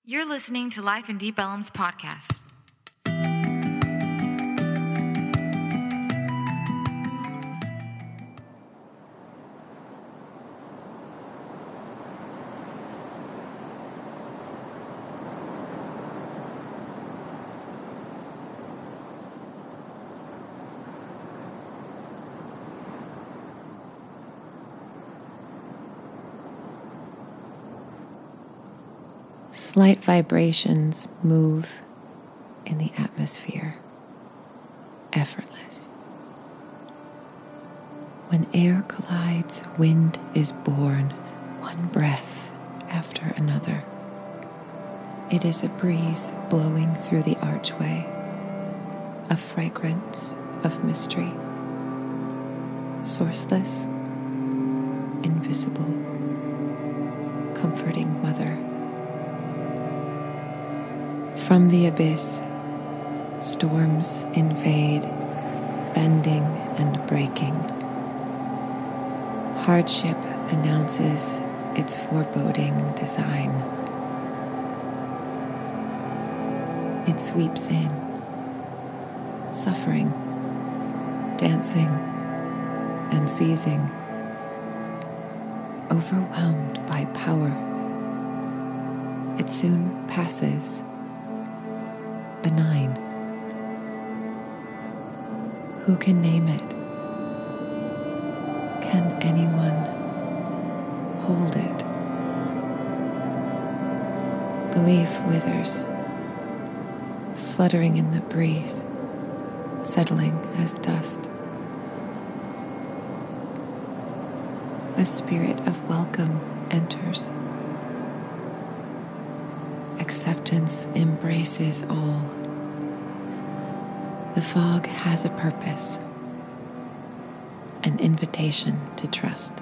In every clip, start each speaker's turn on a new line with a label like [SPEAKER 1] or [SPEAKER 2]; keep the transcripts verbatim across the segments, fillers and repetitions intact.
[SPEAKER 1] You're listening to Life in Deep Ellum's podcast.
[SPEAKER 2] Slight vibrations move in the atmosphere, effortless. When air collides, wind is born, one breath after another. It is a breeze blowing through the archway, a fragrance of mystery, sourceless, invisible, comforting mother. From the abyss, storms invade, bending and breaking. Hardship announces its foreboding design. It sweeps in, suffering, dancing, and seizing, overwhelmed by power. It soon passes. Benign. Who can name it? Can anyone hold it? Belief withers, fluttering in the breeze, settling as dust. A spirit of welcome enters. Acceptance embraces all. The fog has a purpose, an invitation to trust.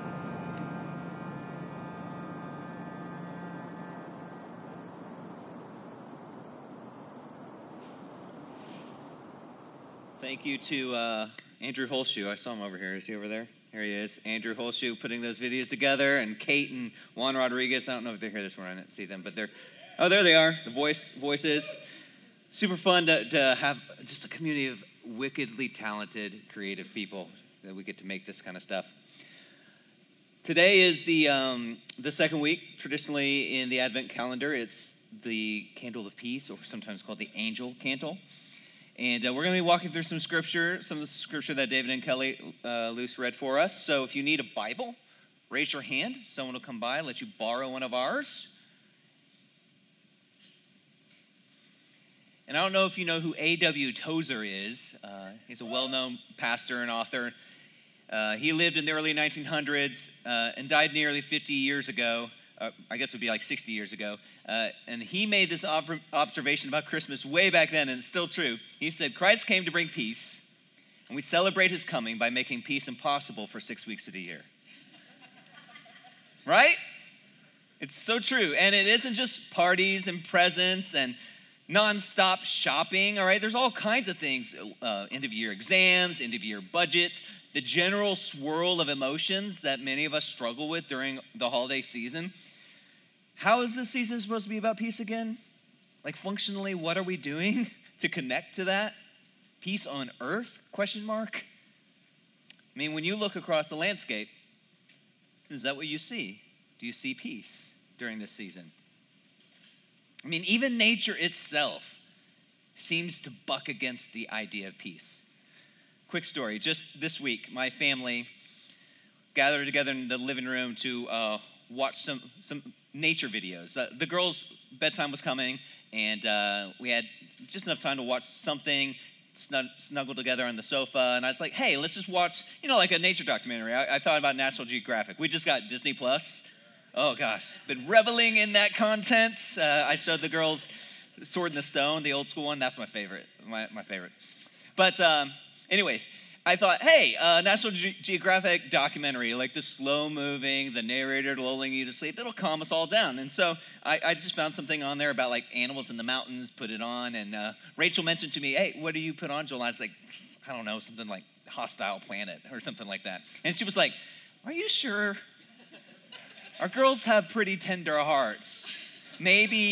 [SPEAKER 3] Thank you to uh, Andrew Holshoe. I saw him over here. Is he over there? Here he is. Andrew Holshoe putting those videos together, and Kate and Juan Rodriguez. I don't know if they're here this morning. I didn't see them, but they're Oh, there they are, the voice voices. Super fun to, to have just a community of wickedly talented, creative people that we get to make this kind of stuff. Today is the um, the second week, traditionally in the Advent calendar. It's the Candle of Peace, or sometimes called the Angel Candle. And uh, we're going to be walking through some scripture, some of the scripture that David and Kelly uh, Luce read for us. So if you need a Bible, raise your hand. Someone will come by and let you borrow one of ours. And I don't know if you know who A W Tozer is. Uh, he's a well-known pastor and author. Uh, he lived in the early nineteen hundreds uh, and died nearly fifty years ago. Uh, I guess it would be like sixty years ago. Uh, and he made this ob- observation about Christmas way back then, and it's still true. He said, Christ came to bring peace, and we celebrate his coming by making peace impossible for six weeks of the year. Right? It's so true. And it isn't just parties and presents and non-stop shopping, all right? There's all kinds of things, uh, end-of-year exams, end-of-year budgets, the general swirl of emotions that many of us struggle with during the holiday season. How is this season supposed to be about peace again? Like, functionally, what are we doing to connect to that? Peace on earth, question mark? I mean, when you look across the landscape, is that what you see? Do you see peace during this season? I mean, even nature itself seems to buck against the idea of peace. Quick story, just this week, my family gathered together in the living room to uh, watch some, some nature videos. Uh, the girls' bedtime was coming, and uh, we had just enough time to watch something, snug, snuggle together on the sofa, and I was like, hey, let's just watch, you know, like a nature documentary. I, I thought about National Geographic. We just got Disney Plus. Oh, gosh. Been reveling in that content. Uh, I showed the girls Sword in the Stone, the old school one. That's my favorite, my, my favorite. But um, anyways, I thought, hey, uh, National Ge- Geographic documentary, like the slow-moving, the narrator lulling you to sleep, it'll calm us all down. And so I, I just found something on there about, like, animals in the mountains, put it on. And uh, Rachel mentioned to me, hey, what do you put on, Joel? I was like, I don't know, something like Hostile Planet or something like that. And she was like, are you sure? Our girls have pretty tender hearts. Maybe,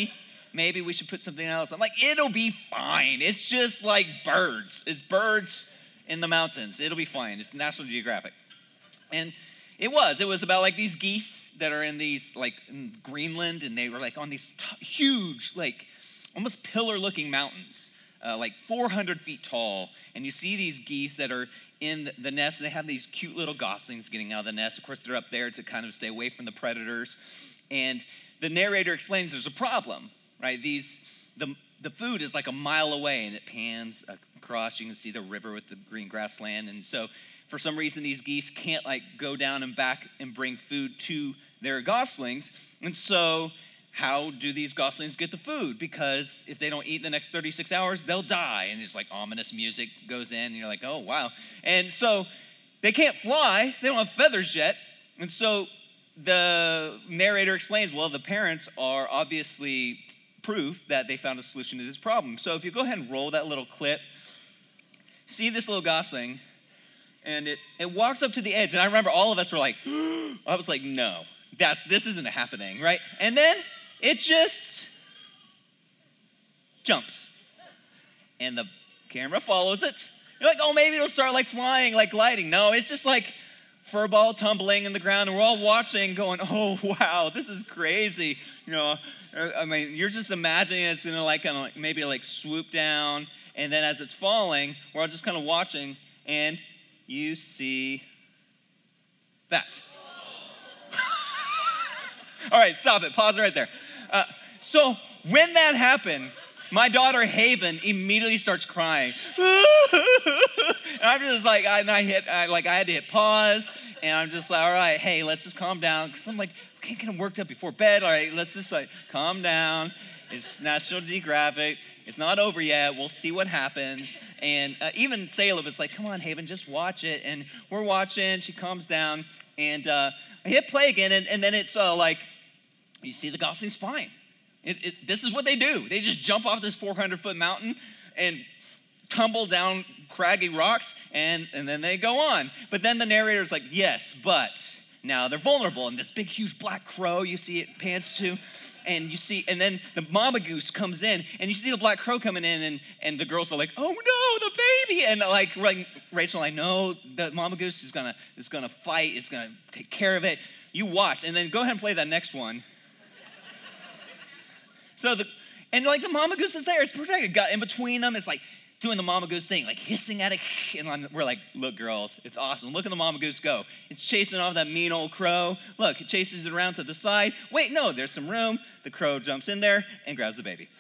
[SPEAKER 3] maybe we should put something else. I'm like, it'll be fine. It's just like birds. It's birds in the mountains. It'll be fine. It's National Geographic. And it was. It was about like these geese that are in these, like in Greenland, and they were like on these t- huge, like almost pillar-looking mountains, uh, like four hundred feet tall. And you see these geese that are in the nest. They have these cute little goslings getting out of the nest. Of course, they're up there to kind of stay away from the predators. And the narrator explains there's a problem, right? These the the food is like a mile away, and it pans across. You can see the river with the green grassland. And so for some reason, these geese can't like go down and back and bring food to their goslings. And so how do these goslings get the food? Because if they don't eat in the next thirty-six hours, they'll die. And it's like ominous music goes in, and you're like, oh, wow. And so they can't fly. They don't have feathers yet. And so the narrator explains, well, the parents are obviously proof that they found a solution to this problem. So if you go ahead and roll that little clip, see this little gosling, and it, it walks up to the edge. And I remember all of us were like, I was like, no, that's this isn't happening, right? And then it just jumps. And the camera follows it. You're like, oh, maybe it'll start like flying, like gliding. No, it's just like furball tumbling in the ground. And we're all watching going, oh, wow, this is crazy. You know, I mean, you're just imagining it's going to like, kind of like maybe like swoop down. And then as it's falling, we're all just kind of watching. And you see that. All right, stop it. Pause right there. Uh, so when that happened, my daughter Haven immediately starts crying. And I'm just like, I, and I hit, I, like I had to hit pause, and I'm just like, all right, hey, let's just calm down, because I'm like, I can't get them worked up before bed. All right, let's just like calm down. It's National Geographic. It's not over yet. We'll see what happens. And uh, even Salem is like, come on, Haven, just watch it. And we're watching. She calms down, and uh, I hit play again, and, and then it's uh, like, you see the gosling's fine. It, it, this is what they do. They just jump off this four hundred foot mountain and tumble down craggy rocks, and, and then they go on. But then the narrator's like, yes, but now they're vulnerable. And this big, huge black crow, you see it pants to, and you see, and then the mama goose comes in, and you see the black crow coming in, and, and the girls are like, oh no, the baby. And like, like Rachel, I know the mama goose is gonna, is gonna fight, it's gonna take care of it. You watch, and then go ahead and play that next one. So the, and like the mama goose is there, it's protected. Got in between them, it's like doing the mama goose thing, like hissing at it. And I'm, we're like, look, girls, it's awesome. Look at the mama goose go. It's chasing off that mean old crow. Look, it chases it around to the side. Wait, no, there's some room. The crow jumps in there and grabs the baby.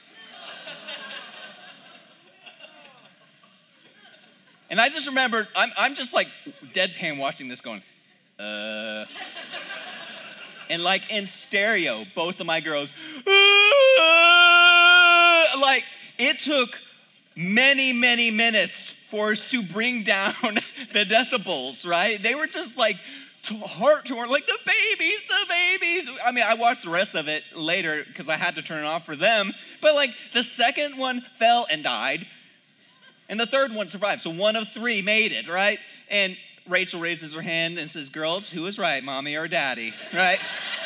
[SPEAKER 3] And I just remember, I'm, I'm just like deadpan watching this going, uh. And like in stereo, both of my girls, uh, like it took many, many minutes for us to bring down the decibels, right? They were just like heart torn, like the babies, the babies. I mean, I watched the rest of it later because I had to turn it off for them. But like the second one fell and died, and the third one survived. So one of three made it, right? And Rachel raises her hand and says, girls, who was right, mommy or daddy, right?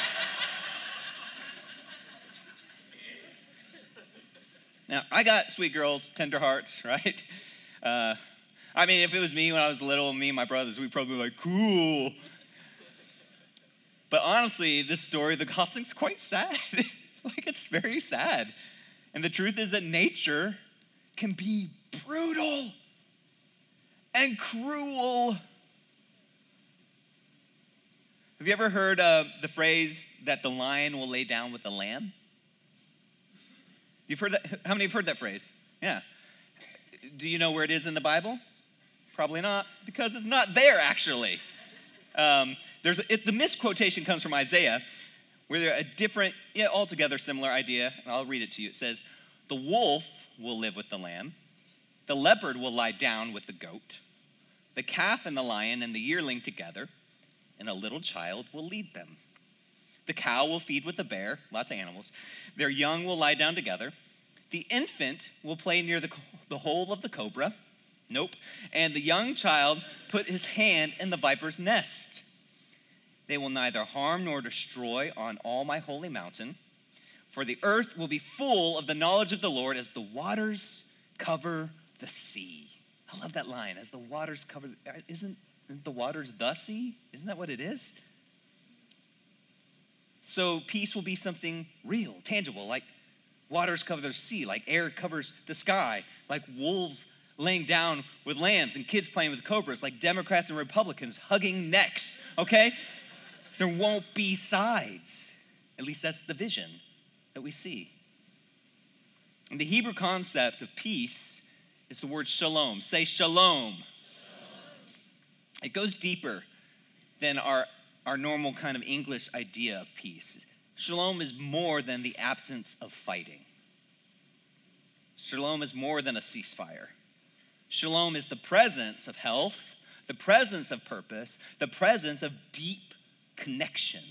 [SPEAKER 3] Now, I got sweet girls, tender hearts, right? Uh, I mean, if it was me when I was little, me and my brothers, we'd probably be like, cool. But honestly, this story, the gosling's quite sad. Like, it's very sad. And the truth is that nature can be brutal and cruel. Have you ever heard uh, the phrase that the lion will lay down with the lamb? You've heard that? How many have heard that phrase? Yeah. Do you know where it is in the Bible? Probably not, because it's not there actually. Um, there's a, it, the misquotation comes from Isaiah, where there a different, yeah, altogether similar idea, and I'll read it to you. It says, the wolf will live with the lamb, the leopard will lie down with the goat, the calf and the lion and the yearling together, and a little child will lead them. The cow will feed with the bear, lots of animals. Their young will lie down together. The infant will play near the, the hole of the cobra. Nope. And the young child put his hand in the viper's nest. They will neither harm nor destroy on all my holy mountain, For the earth will be full of the knowledge of the Lord as the waters cover the sea. I love that line. As the waters cover, isn't the waters the sea? Isn't that what it is? So peace will be something real, tangible, like waters cover the sea, like air covers the sky, like wolves laying down with lambs and kids playing with cobras, like Democrats and Republicans hugging necks, okay? There won't be sides. At least that's the vision that we see. And the Hebrew concept of peace is the word shalom. Say shalom. Shalom. It goes deeper than our, our normal kind of English idea of peace. Shalom is more than the absence of fighting. Shalom is more than a ceasefire. Shalom is the presence of health, the presence of purpose, the presence of deep connection.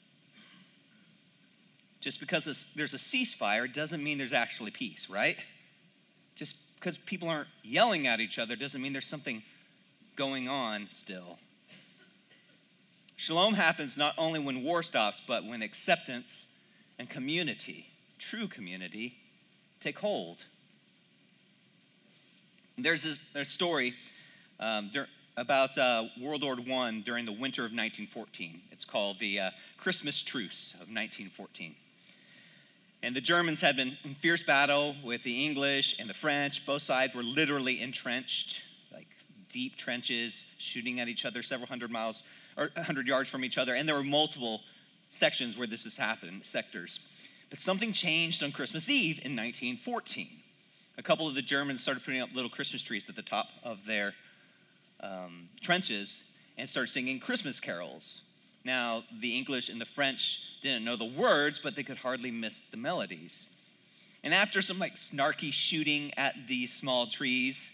[SPEAKER 3] Just because there's a ceasefire doesn't mean there's actually peace, right? Just because people aren't yelling at each other doesn't mean there's something going on still. Shalom happens not only when war stops, but when acceptance and community, true community, take hold. There's this, there's a story um, dur- about uh, World War One during the winter of nineteen fourteen. It's called the uh, Christmas Truce of nineteen fourteen. And the Germans had been in fierce battle with the English and the French. Both sides were literally entrenched, like deep trenches, shooting at each other several hundred miles or one hundred yards from each other. And there were multiple sections where this has happened, sectors. But something changed on Christmas Eve in nineteen fourteen. A couple of the Germans started putting up little Christmas trees at the top of their um, trenches and started singing Christmas carols. Now, the English and the French didn't know the words, but they could hardly miss the melodies. And after some like snarky shooting at these small trees,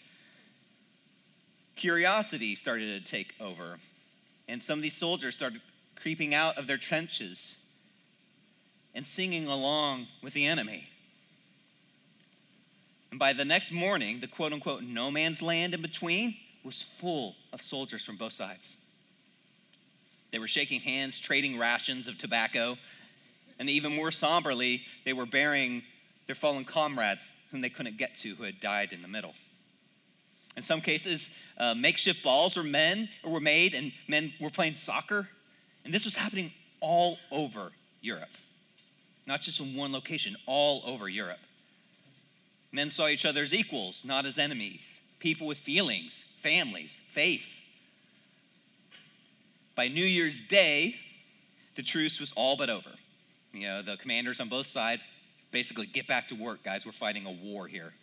[SPEAKER 3] curiosity started to take over. And some of these soldiers started creeping out of their trenches and singing along with the enemy. And by the next morning, the quote-unquote no man's land in between was full of soldiers from both sides. They were shaking hands, trading rations of tobacco, and even more somberly, they were burying their fallen comrades whom they couldn't get to, who had died in the middle. In some cases, uh, makeshift balls were men or were made, and men were playing soccer. And this was happening all over Europe, not just in one location, all over Europe. Men saw each other as equals, not as enemies, people with feelings, families, faith. By New Year's Day, the truce was all but over. You know, the commanders on both sides basically, get back to work, guys. We're fighting a war here.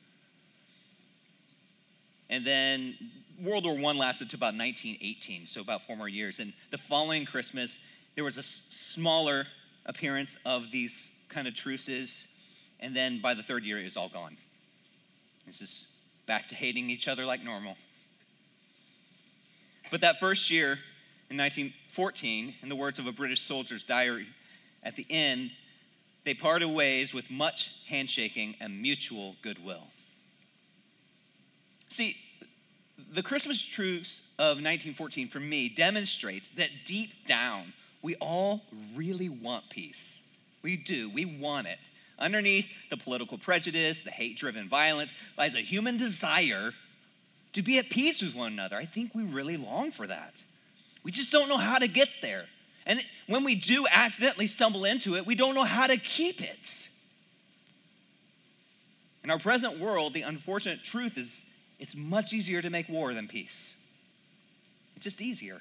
[SPEAKER 3] And then World War One lasted to about nineteen eighteen, so about four more years. And the following Christmas, there was a s- smaller appearance of these kind of truces. And then by the third year, it was all gone. It's just back to hating each other like normal. But that first year, in nineteen fourteen, in the words of a British soldier's diary, at the end, they parted ways with much handshaking and mutual goodwill. See, the Christmas truce of nineteen fourteen, for me, demonstrates that deep down, we all really want peace. We do. We want it. Underneath the political prejudice, the hate-driven violence, lies a human desire to be at peace with one another. I think we really long for that. We just don't know how to get there. And when we do accidentally stumble into it, we don't know how to keep it. In our present world, the unfortunate truth is it's much easier to make war than peace. It's just easier.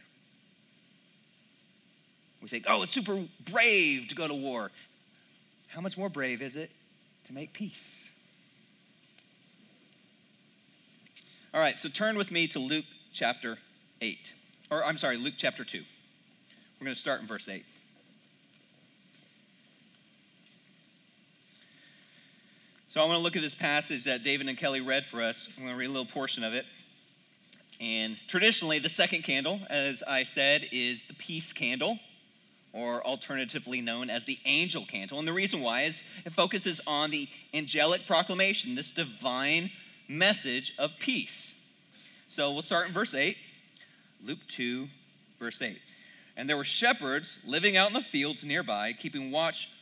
[SPEAKER 3] We think, oh, it's super brave to go to war. How much more brave is it to make peace? All right, so turn with me to Luke chapter eight. Or I'm sorry, Luke chapter two. We're going to start in verse eight. So I want to look at this passage that David and Kelly read for us. I'm going to read a little portion of it. And traditionally, the second candle, as I said, is the peace candle, or alternatively known as the angel candle. And the reason why is it focuses on the angelic proclamation, this divine message of peace. So we'll start in verse eight. Luke two, verse eight. And there were shepherds living out in the fields nearby, keeping watch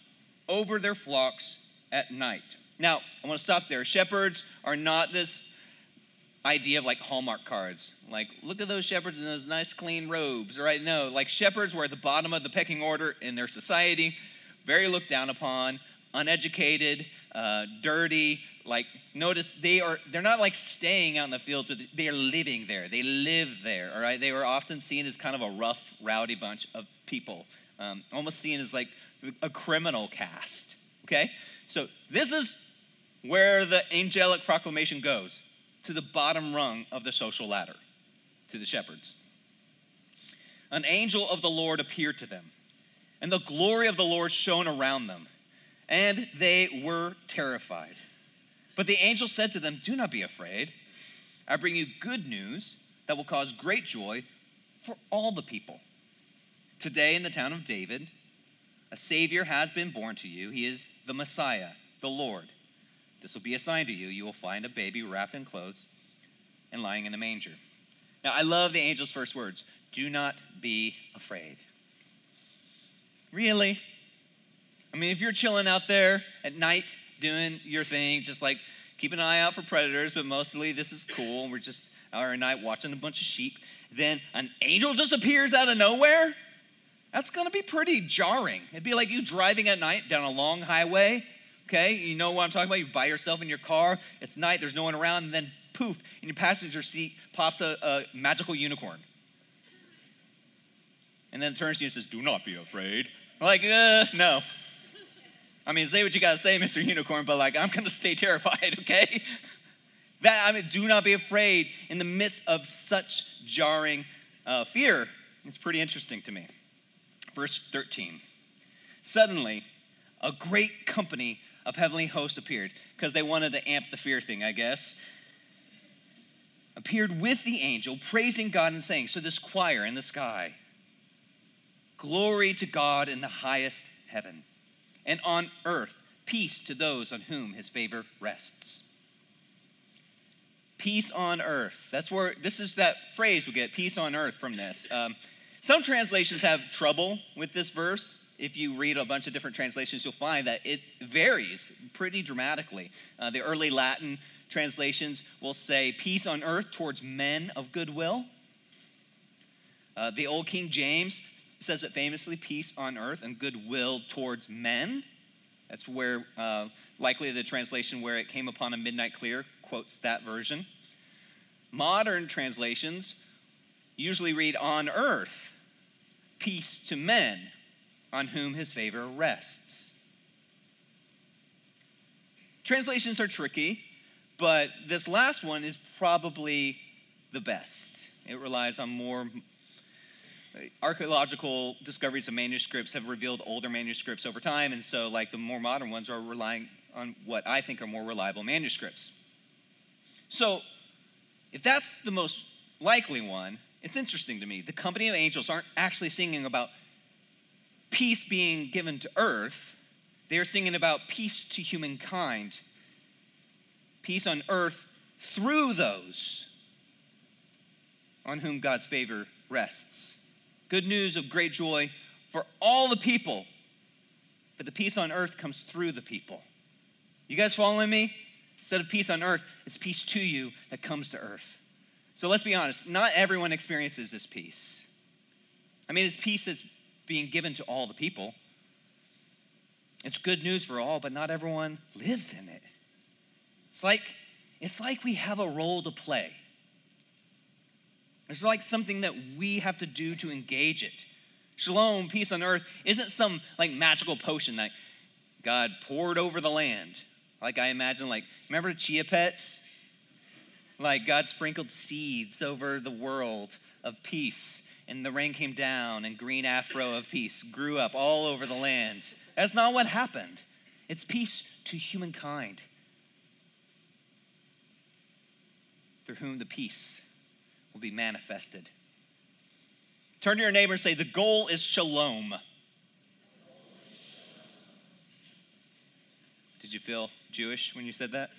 [SPEAKER 3] over their flocks at night. Now, I want to stop there. Shepherds are not this idea of like Hallmark cards. Like, look at those shepherds in those nice clean robes, right? No, like shepherds were at the bottom of the pecking order in their society, very looked down upon, uneducated, uh, dirty. Like, notice they are, they're not like staying out in the fields, but they are living there. They live there, all right? They were often seen as kind of a rough, rowdy bunch of people, um, almost seen as like a criminal caste, okay? So this is where the angelic proclamation goes, to the bottom rung of the social ladder, to the shepherds. An angel of the Lord appeared to them, and the glory of the Lord shone around them, and they were terrified. But the angel said to them, "Do not be afraid. I bring you good news that will cause great joy for all the people. Today in the town of David, a Savior has been born to you. He is the Messiah, the Lord. This will be a sign to you. You will find a baby wrapped in clothes and lying in a manger." Now, I love the angel's first words. Do not be afraid. Really? I mean, if you're chilling out there at night doing your thing, just like keep an eye out for predators, but mostly this is cool. We're just out at night watching a bunch of sheep. Then an angel just appears out of nowhere. That's going to be pretty jarring. It'd be like you driving at night down a long highway. Okay, you know what I'm talking about? You're by yourself in your car. It's night. There's no one around. And then poof, in your passenger seat pops a, a magical unicorn. And then it turns to you and says, "Do not be afraid." I'm like, uh, no. I mean, say what you got to say, Mister Unicorn, but like, I'm going to stay terrified, okay? That, I mean, do not be afraid in the midst of such jarring uh, fear. It's pretty interesting to me. Verse thirteen. Suddenly, a great company of heavenly hosts appeared, because they wanted to amp the fear thing, I guess. Appeared with the angel, praising God and saying, so this choir in the sky, "Glory to God in the highest heaven, and on earth, peace to those on whom his favor rests." Peace on earth. That's where, this is that phrase we get, peace on earth, from this. Um, some translations have trouble with this verse. If you read a bunch of different translations, you'll find that it varies pretty dramatically. Uh, the early Latin translations will say peace on earth towards men of goodwill. Uh, the Old King James says it famously, peace on earth and goodwill towards men. That's where uh, likely the translation where it came upon a midnight clear quotes that version. Modern translations usually read on earth, peace to men on whom his favor rests. Translations are tricky, but this last one is probably the best. It relies on more archaeological discoveries of manuscripts have revealed older manuscripts over time, and so like the more modern ones are relying on what I think are more reliable manuscripts. So if that's the most likely one, it's interesting to me. The company of angels aren't actually singing about peace being given to earth. They are singing about peace to humankind. Peace on earth through those on whom God's favor rests. Good news of great joy for all the people. But the peace on earth comes through the people. You guys following me? Instead of peace on earth, it's peace to you that comes to earth. So let's be honest, not everyone experiences this peace. I mean, it's peace that's being given to all the people. It's good news for all, but not everyone lives in it. It's like, it's like we have a role to play. It's like something that we have to do to engage it. Shalom, peace on earth, isn't some like magical potion that God poured over the land. Like I imagine, like, remember Chia Pets? Like God sprinkled seeds over the world of peace, and the rain came down, and green afro of peace grew up all over the land. That's not what happened. It's peace to humankind, through whom the peace will be manifested. Turn to your neighbor and say, the goal is shalom. Did you feel Jewish when you said that?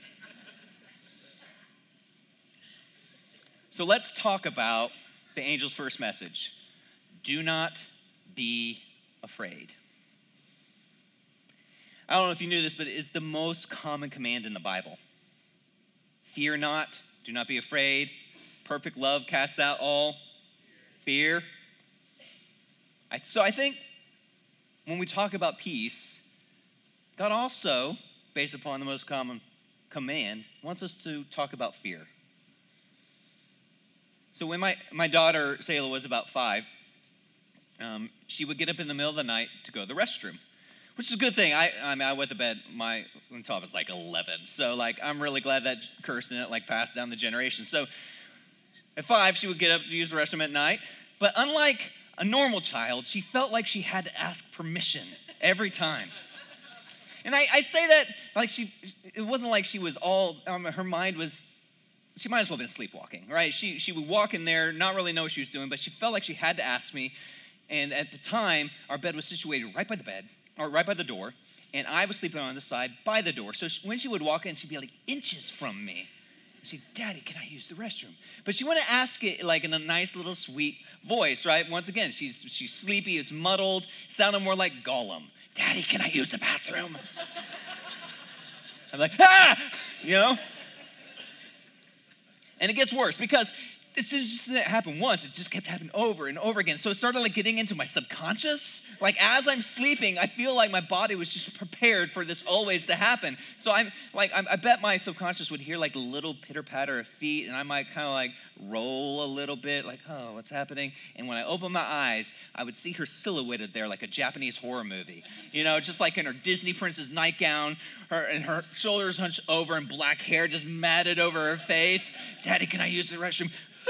[SPEAKER 3] So let's talk about the angel's first message. Do not be afraid. I don't know if you knew this, but it's the most common command in the Bible. Fear not, do not be afraid. Perfect love casts out all fear. I, so I think when we talk about peace, God also, based upon the most common command, wants us to talk about fear. So when my, my daughter, Selah, was about five, um, she would get up in the middle of the night to go to the restroom, which is a good thing. I, I mean, I went to bed my, until I was like eleven. So, like, I'm really glad that Kirsten, it, like, passed down the generation. So at five, she would get up to use the restroom at night. But unlike a normal child, she felt like she had to ask permission every time. And I, I say that like she, it wasn't like she was all, um, her mind was, she might as well have been sleepwalking, right? She, she would walk in there, not really know what she was doing, but she felt like she had to ask me. And at the time, our bed was situated right by the bed, or right by the door, and I was sleeping on the side by the door. So she, when she would walk in, she'd be like inches from me. She'd, Daddy, can I use the restroom? But she wanted to ask it like in a nice little sweet voice, right? Once again, she's she's sleepy, it's muddled, sounded more like Gollum. Daddy, can I use the bathroom? I'm like, ah, you know? And it gets worse because this just didn't happen once. It just kept happening over and over again. So it started like getting into my subconscious. Like as I'm sleeping, I feel like my body was just prepared for this always to happen. So I'm like, I, I bet my subconscious would hear like a little pitter patter of feet, and I might kind of like roll a little bit, like, oh, what's happening? And when I open my eyes, I would see her silhouetted there like a Japanese horror movie. You know, just like in her Disney princess nightgown, her and her shoulders hunched over and black hair just matted over her face. Daddy, can I use the restroom?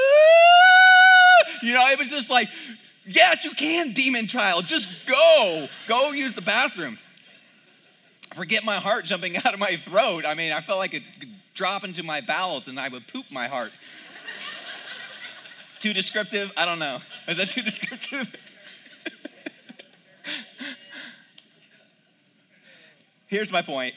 [SPEAKER 3] You know, it was just like, yes, you can, demon child. Just go. Go use the bathroom. Forget my heart jumping out of my throat. I mean, I felt like it could drop into my bowels and I would poop my heart. Too descriptive? I don't know. Is that too descriptive? Here's my point.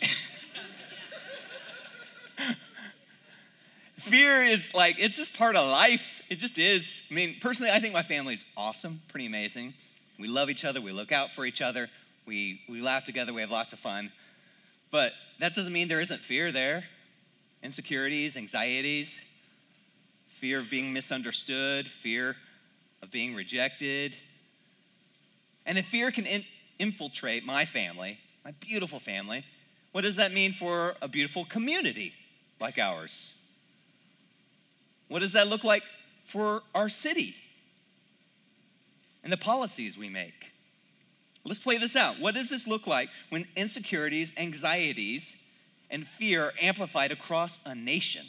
[SPEAKER 3] Fear is like, it's just part of life. It just is. I mean, personally, I think my family's awesome, pretty amazing. We love each other. We look out for each other. We, we laugh together. We have lots of fun. But that doesn't mean there isn't fear there. Insecurities, anxieties, fear of being misunderstood, fear of being rejected. And if fear can in, infiltrate my family, my beautiful family, what does that mean for a beautiful community like ours? What does that look like for our city and the policies we make? Let's play this out. What does this look like when insecurities, anxieties, and fear are amplified across a nation?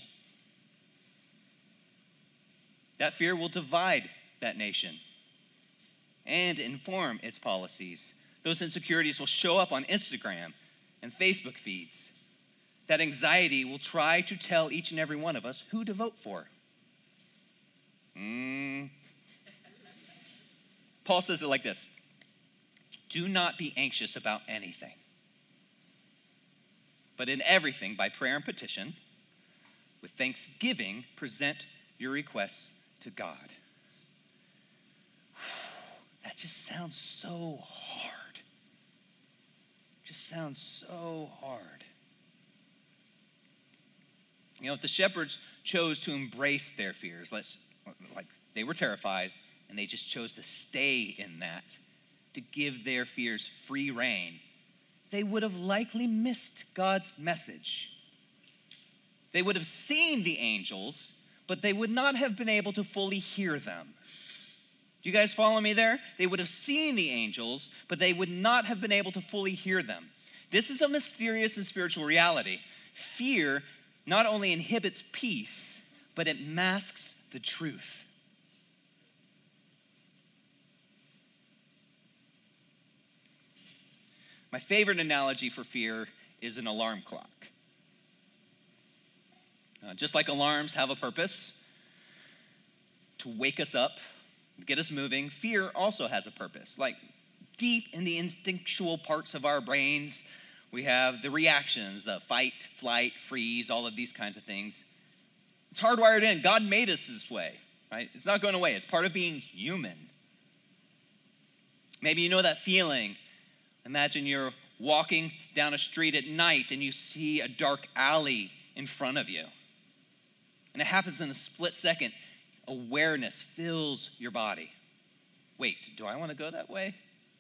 [SPEAKER 3] That fear will divide that nation and inform its policies. Those insecurities will show up on Instagram and Facebook feeds. That anxiety will try to tell each and every one of us who to vote for. Mm. Paul says it like this: do not be anxious about anything, but in everything, by prayer and petition, with thanksgiving, present your requests to God. That just sounds so hard. Just sounds so hard. You know, if the shepherds chose to embrace their fears, let's like they were terrified, and they just chose to stay in that, to give their fears free rein, they would have likely missed God's message. They would have seen the angels, but they would not have been able to fully hear them. Do you guys follow me there? They would have seen the angels, but they would not have been able to fully hear them. This is a mysterious and spiritual reality. Fear not only inhibits peace, but it masks the truth. My favorite analogy for fear is an alarm clock. Uh, just like alarms have a purpose to wake us up, get us moving, fear also has a purpose. Like deep in the instinctual parts of our brains, we have the reactions, the fight, flight, freeze, all of these kinds of things. It's hardwired in. God made us this way, right? It's not going away. It's part of being human. Maybe you know that feeling. Imagine you're walking down a street at night and you see a dark alley in front of you. And it happens in a split second. Awareness fills your body. Wait, do I want to go that way?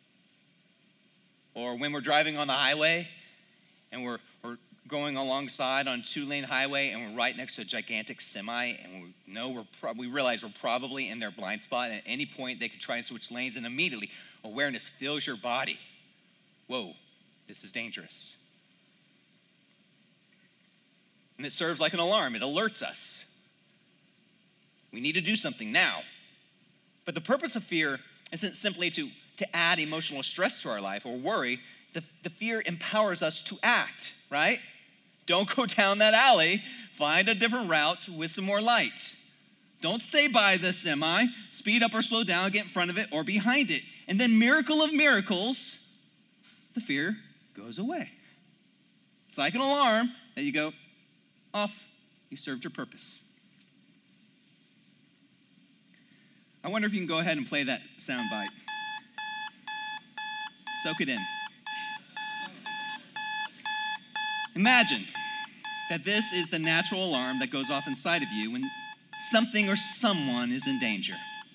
[SPEAKER 3] Or when we're driving on the highway and we're, we're going alongside on a two-lane highway and we're right next to a gigantic semi and we know we're pro- we realize we're probably in their blind spot, and at any point they could try and switch lanes, and immediately awareness fills your body. Whoa, this is dangerous. And it serves like an alarm. It alerts us. We need to do something now. But the purpose of fear isn't simply to, to add emotional stress to our life or worry. The, the fear empowers us to act, right? Don't go down that alley. Find a different route with some more light. Don't stay by the semi. Speed up or slow down, get in front of it or behind it. And then, miracle of miracles, the fear goes away. It's like an alarm that you go off. You served your purpose. I wonder if you can go ahead and play that sound bite. Soak it in. Imagine that this is the natural alarm that goes off inside of you when something or someone is in danger.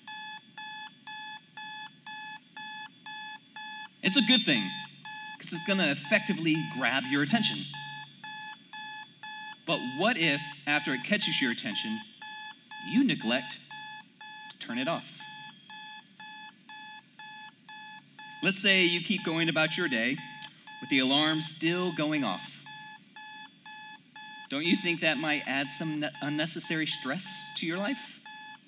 [SPEAKER 3] It's a good thing because it's going to effectively grab your attention. But what if, after it catches your attention, you neglect turn it off? Let's say you keep going about your day with the alarm still going off. Don't you think that might add some unnecessary stress to your life?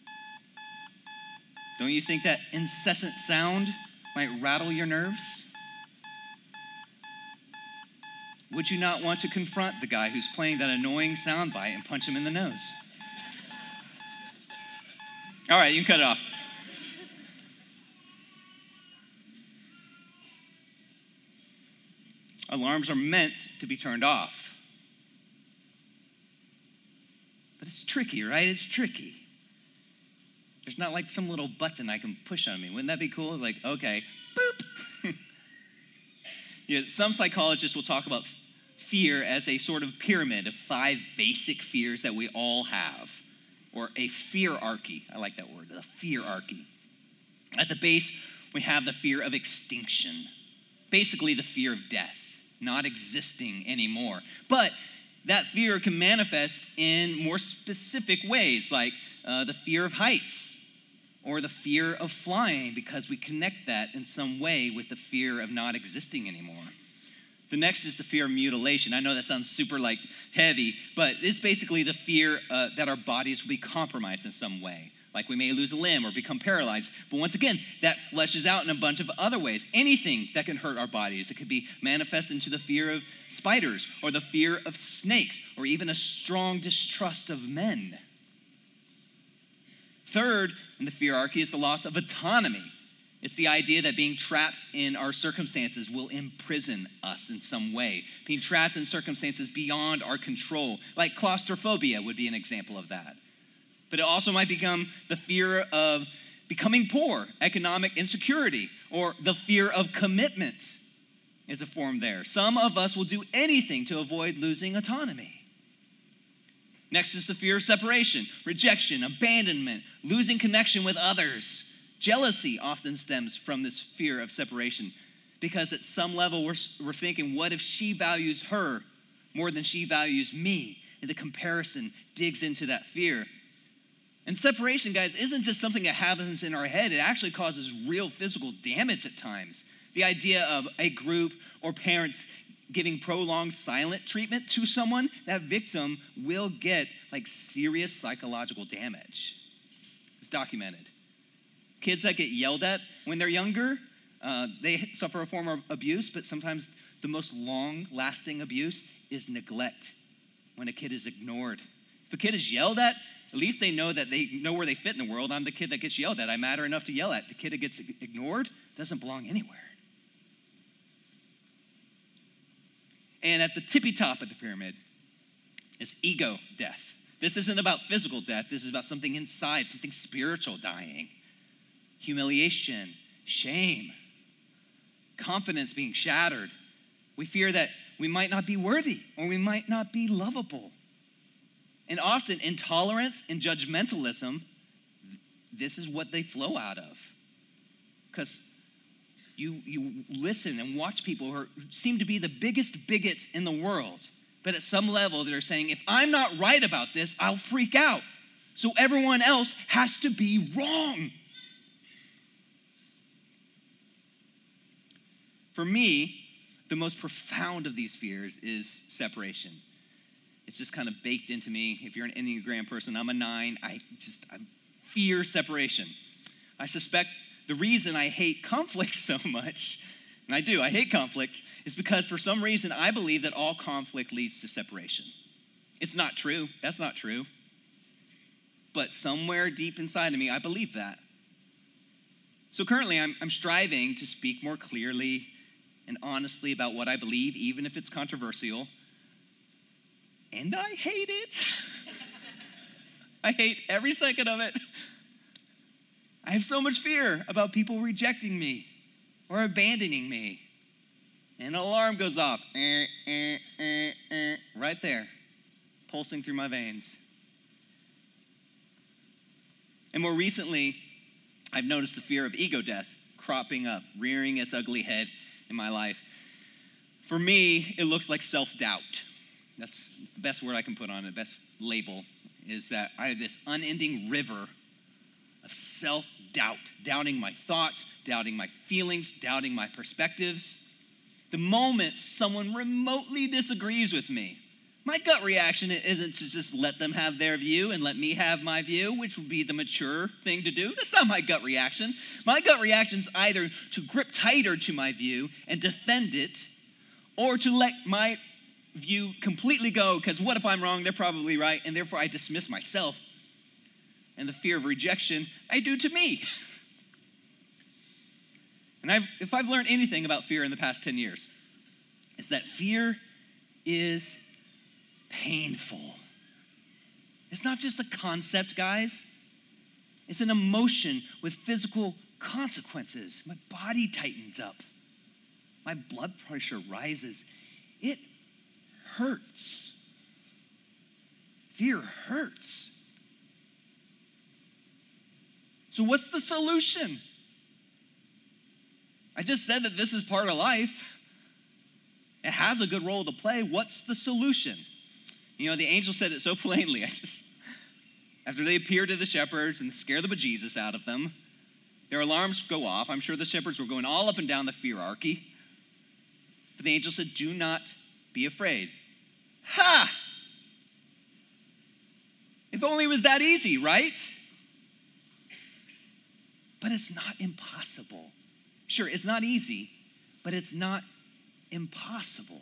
[SPEAKER 3] Don't you think that incessant sound might rattle your nerves? Would you not want to confront the guy who's playing that annoying soundbite and punch him in the nose? All right, you can cut it off. Alarms are meant to be turned off. But it's tricky, right? It's tricky. There's not like some little button I can push on me. Wouldn't that be cool? Like, okay, boop. Yeah, some psychologists will talk about fear as a sort of pyramid of five basic fears that we all have. Or a feararchy. I like that word, the feararchy. At the base, we have the fear of extinction. Basically, the fear of death, not existing anymore. But that fear can manifest in more specific ways, like uh, the fear of heights or the fear of flying, because we connect that in some way with the fear of not existing anymore. The next is the fear of mutilation. I know that sounds super like heavy, but it's basically the fear uh, that our bodies will be compromised in some way. Like we may lose a limb or become paralyzed. But once again, that fleshes out in a bunch of other ways. Anything that can hurt our bodies. It could be manifest into the fear of spiders or the fear of snakes or even a strong distrust of men. Third in the feararchy is the loss of autonomy. It's the idea that being trapped in our circumstances will imprison us in some way. Being trapped in circumstances beyond our control, like claustrophobia would be an example of that. But it also might become the fear of becoming poor, economic insecurity, or the fear of commitment is a form there. Some of us will do anything to avoid losing autonomy. Next is the fear of separation, rejection, abandonment, losing connection with others. Jealousy often stems from this fear of separation because at some level we're, we're thinking, what if she values her more than she values me? And the comparison digs into that fear. And separation, guys, isn't just something that happens in our head. It actually causes real physical damage at times. The idea of a group or parents giving prolonged silent treatment to someone, that victim will get like serious psychological damage. It's documented. Kids that get yelled at when they're younger, uh, they suffer a form of abuse, but sometimes the most long-lasting abuse is neglect, when a kid is ignored. If a kid is yelled at, at least they know that they know where they fit in the world. I'm the kid that gets yelled at. I matter enough to yell at. The kid that gets ignored doesn't belong anywhere. And at the tippy top of the pyramid is ego death. This isn't about physical death. This is about something inside, something spiritual dying. Humiliation, shame, confidence being shattered, We fear that we might not be worthy or we might not be lovable. And often intolerance and judgmentalism, this is what they flow out of. Because you, you listen and watch people who are, seem to be the biggest bigots in the world. But at some level, they're saying, if I'm not right about this, I'll freak out. So everyone else has to be wrong. For me, the most profound of these fears is separation. It's just kind of baked into me. If you're an Enneagram person, I'm a nine. I just I fear separation. I suspect the reason I hate conflict so much, and I do, I hate conflict, is because for some reason I believe that all conflict leads to separation. It's not true. That's not true. But somewhere deep inside of me, I believe that. So currently, I'm, I'm striving to speak more clearly and honestly about what I believe, even if it's controversial. And I hate it. I hate every second of it. I have so much fear about people rejecting me or abandoning me. And an alarm goes off. Eh, eh, eh, eh, right there, pulsing through my veins. And more recently, I've noticed the fear of ego death cropping up, rearing its ugly head in my life. For me, it looks like self-doubt. That's the best word I can put on it, best label, is that I have this unending river of self-doubt, doubting my thoughts, doubting my feelings, doubting my perspectives. The moment someone remotely disagrees with me, my gut reaction isn't to just let them have their view and let me have my view, which would be the mature thing to do. That's not my gut reaction. My gut reaction is either to grip tighter to my view and defend it, or to let my view completely go, because what if I'm wrong? They're probably right, and therefore I dismiss myself. And the fear of rejection, I do to me. And I've, if I've learned anything about fear in the past ten years, it's that fear is painful. It's not just a concept, guys. It's an emotion with physical consequences. My body tightens up. My blood pressure rises. It hurts. Fear hurts. So what's the solution? I just said that this is part of life. It has a good role to play. What's the solution? You know, the angel said it so plainly. I just, after they appear to the shepherds and scare the bejesus out of them, their alarms go off. I'm sure the shepherds were going all up and down the hierarchy. But the angel said, do not be afraid. Ha! If only it was that easy, right? But it's not impossible. Sure, it's not easy, but it's not impossible.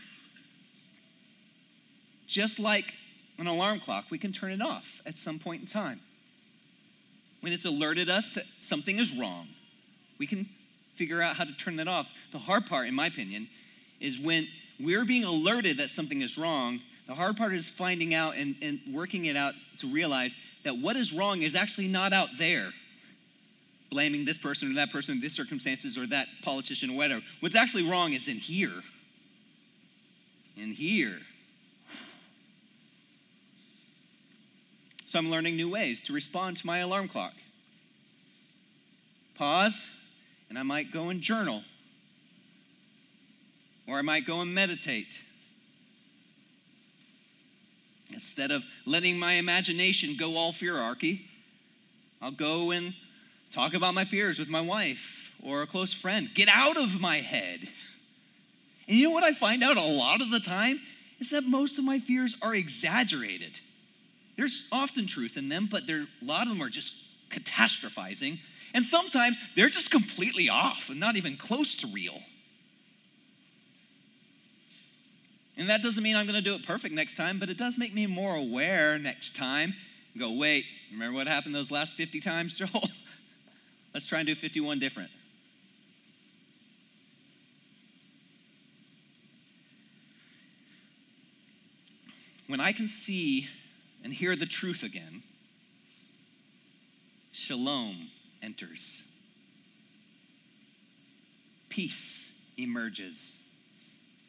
[SPEAKER 3] Just like an alarm clock, we can turn it off at some point in time. When it's alerted us that something is wrong, we can figure out how to turn that off. The hard part, in my opinion, is when we're being alerted that something is wrong, the hard part is finding out and, and working it out to realize that what is wrong is actually not out there. Blaming this person or that person in this circumstances or that politician or whatever. What's actually wrong is in here. In here. So I'm learning new ways to respond to my alarm clock. Pause, and I might go and journal. Or I might go and meditate. Instead of letting my imagination go all feararchy, I'll go and talk about my fears with my wife or a close friend. Get out of my head. And you know what I find out a lot of the time? Is that most of my fears are exaggerated. There's often truth in them, but there, a lot of them are just catastrophizing. And sometimes they're just completely off and not even close to real. And that doesn't mean I'm going to do it perfect next time, but it does make me more aware next time. And go, wait, remember what happened those last fifty times, Joel? Let's try and do fifty-one different. When I can see and hear the truth again, shalom enters. Peace emerges.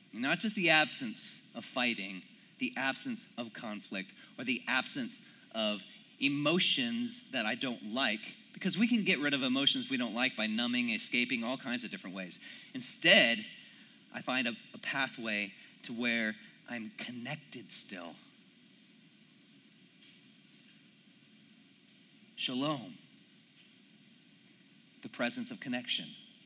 [SPEAKER 3] Not just the absence of fighting, the absence of conflict, or the absence of emotions that I don't like, because we can get rid of emotions we don't like by numbing, escaping, all kinds of different ways. Instead, I find a, a pathway to where I'm connected still. Shalom, the presence of connection.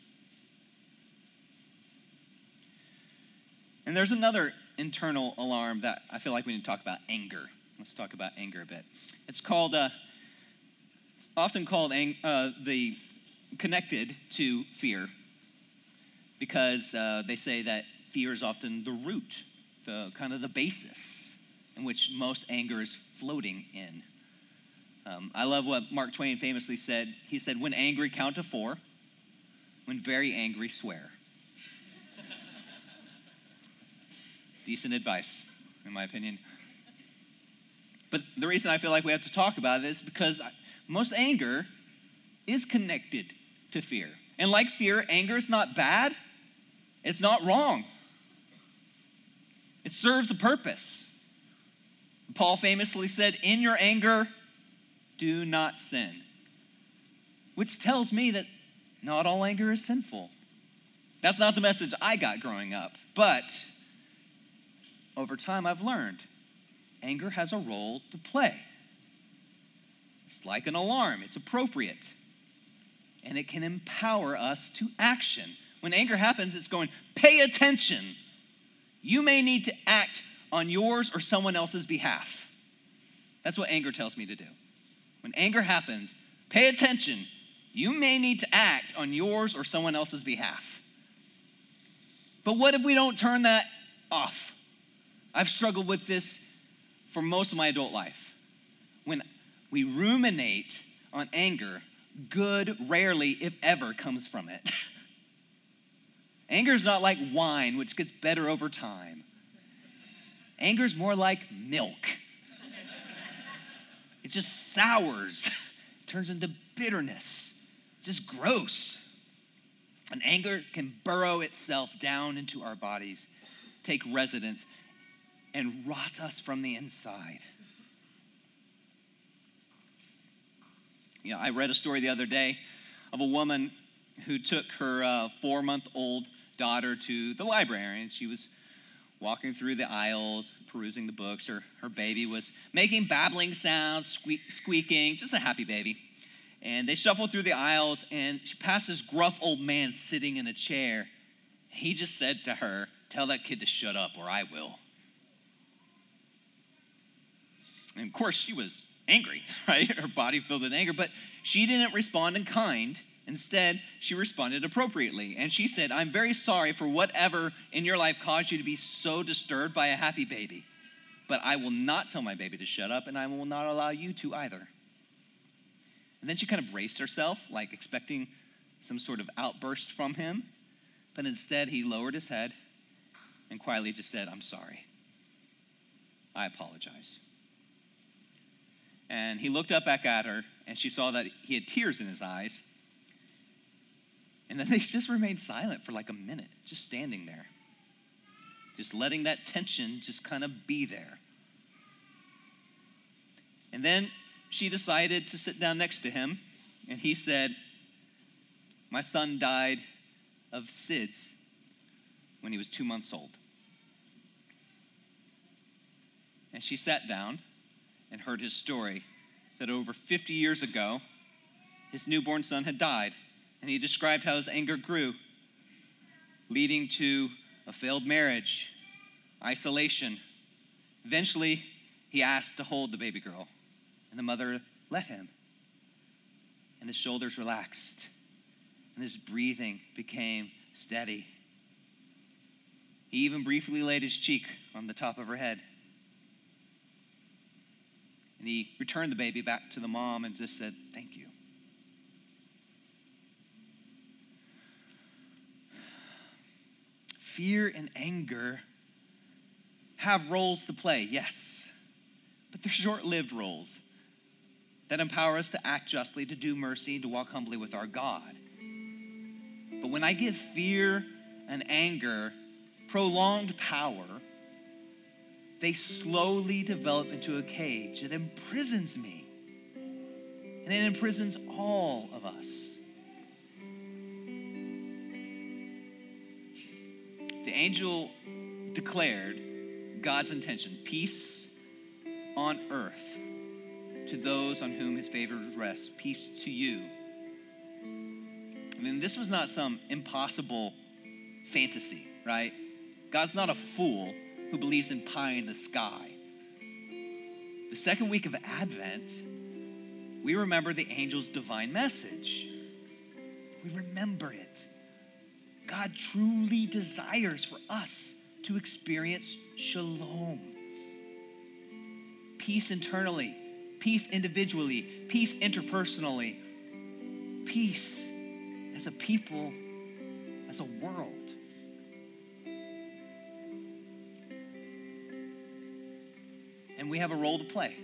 [SPEAKER 3] And there's another internal alarm that I feel like we need to talk about: anger. Let's talk about anger a bit. It's called, uh, it's often called ang- uh, the connected to fear, because uh, they say that fear is often the root, the kind of the basis in which most anger is floating in. Um, I love what Mark Twain famously said. He said, "When angry, count to four. When very angry, swear." Decent advice, in my opinion. But the reason I feel like we have to talk about it is because most anger is connected to fear. And like fear, anger is not bad. It's not wrong. It serves a purpose. Paul famously said, "In your anger, do not sin." Which tells me that not all anger is sinful. That's not the message I got growing up. But over time, I've learned anger has a role to play. It's like an alarm. It's appropriate. And it can empower us to action. When anger happens, it's going, pay attention. You may need to act on yours or someone else's behalf. That's what anger tells me to do. When anger happens, pay attention. You may need to act on yours or someone else's behalf. But what if we don't turn that off? I've struggled with this for most of my adult life. When we ruminate on anger, good rarely, if ever, comes from it. Anger is not like wine, which gets better over time. Anger is more like milk. It just sours, turns into bitterness, just gross. And anger can burrow itself down into our bodies, take residence, and rot us from the inside. You know, I read a story the other day of a woman who took her uh, four-month-old daughter to the library, and she was walking through the aisles, perusing the books. Her, her baby was making babbling sounds, squeak, squeaking, just a happy baby. And they shuffled through the aisles, and she passed this gruff old man sitting in a chair. He just said to her, "Tell that kid to shut up or I will." And of course, she was angry, right? Her body filled with anger, but she didn't respond in kind. Instead, she responded appropriately. And she said, "I'm very sorry for whatever in your life caused you to be so disturbed by a happy baby. But I will not tell my baby to shut up, and I will not allow you to either." And then she kind of braced herself, like expecting some sort of outburst from him. But instead, he lowered his head and quietly just said, "I'm sorry. I apologize." And he looked up back at her, and she saw that he had tears in his eyes. And then they just remained silent for like a minute, just standing there. Just letting that tension just kind of be there. And then she decided to sit down next to him, and he said, "My son died of S I D S when he was two months old." And she sat down and heard his story, that over fifty years ago, his newborn son had died. And he described how his anger grew, leading to a failed marriage, isolation. Eventually, he asked to hold the baby girl, and the mother let him. And his shoulders relaxed, and his breathing became steady. He even briefly laid his cheek on the top of her head. And he returned the baby back to the mom and just said, "Thank you." Fear and anger have roles to play, yes. But they're short-lived roles that empower us to act justly, to do mercy, to walk humbly with our God. But when I give fear and anger prolonged power, they slowly develop into a cage that imprisons me. And it imprisons all of us. The angel declared God's intention, peace on earth to those on whom his favor rests, peace to you. I mean, this was not some impossible fantasy, right? God's not a fool who believes in pie in the sky. The second week of Advent, we remember the angel's divine message. We remember it. God truly desires for us to experience shalom. Peace internally, peace individually, peace interpersonally, peace as a people, as a world. And we have a role to play.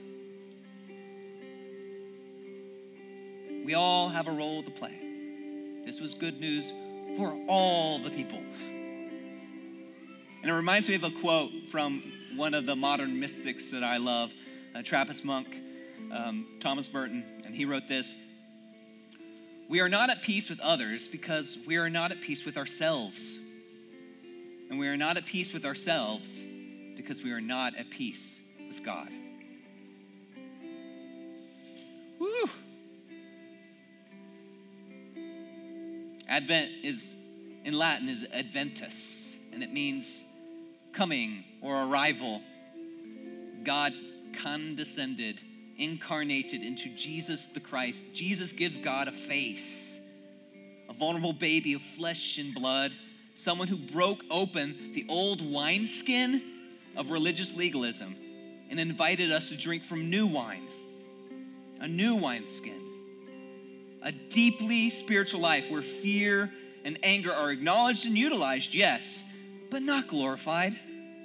[SPEAKER 3] We all have a role to play. This was good news for all the people. And it reminds me of a quote from one of the modern mystics that I love, a Trappist monk, um, Thomas Merton, and he wrote this: "We are not at peace with others because we are not at peace with ourselves. And we are not at peace with ourselves because we are not at peace with God." Woo! Advent is, in Latin, is Adventus, and it means coming or arrival. God condescended, incarnated into Jesus the Christ. Jesus gives God a face, a vulnerable baby of flesh and blood, someone who broke open the old wineskin of religious legalism and invited us to drink from new wine, a new wineskin, a deeply spiritual life where fear and anger are acknowledged and utilized, yes, but not glorified.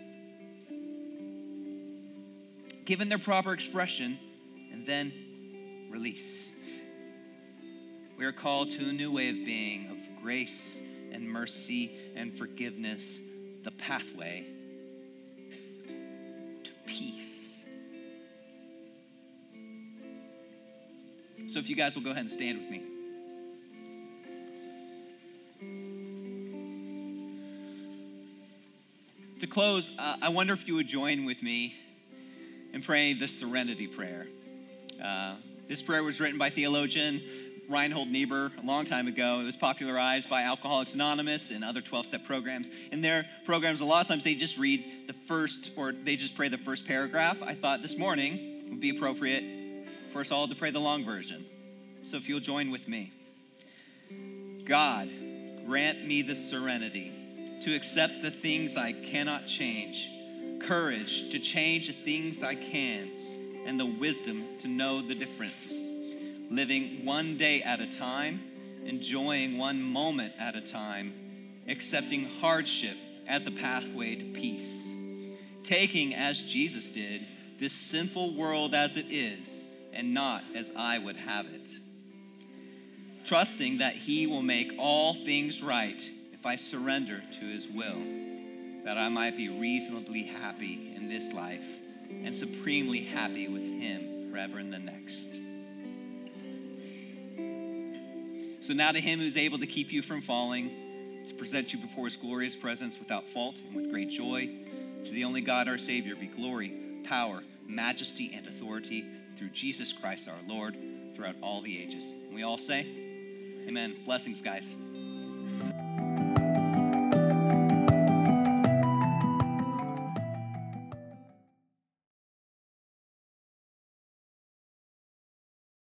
[SPEAKER 3] Given their proper expression and then released. We are called to a new way of being, of grace and mercy and forgiveness, the pathway to peace. So if you guys will go ahead and stand with me. To close, uh, I wonder if you would join with me in praying the Serenity Prayer. Uh, this prayer was written by theologian Reinhold Niebuhr a long time ago. It was popularized by Alcoholics Anonymous and other twelve-step programs. In their programs, a lot of times they just read the first, or they just pray the first paragraph. I thought this morning would be appropriate for us all to pray the long version. So if you'll join with me. God, grant me the serenity to accept the things I cannot change, courage to change the things I can, and the wisdom to know the difference. Living one day at a time, enjoying one moment at a time, accepting hardship as the pathway to peace. Taking, as Jesus did, this sinful world as it is, and not as I would have it. Trusting that he will make all things right if I surrender to his will, that I might be reasonably happy in this life and supremely happy with him forever in the next. So now to him who's able to keep you from falling, to present you before his glorious presence without fault and with great joy, to the only God our Savior be glory, power, majesty, and authority through Jesus Christ our Lord throughout all the ages. And we all say, amen. Blessings, guys.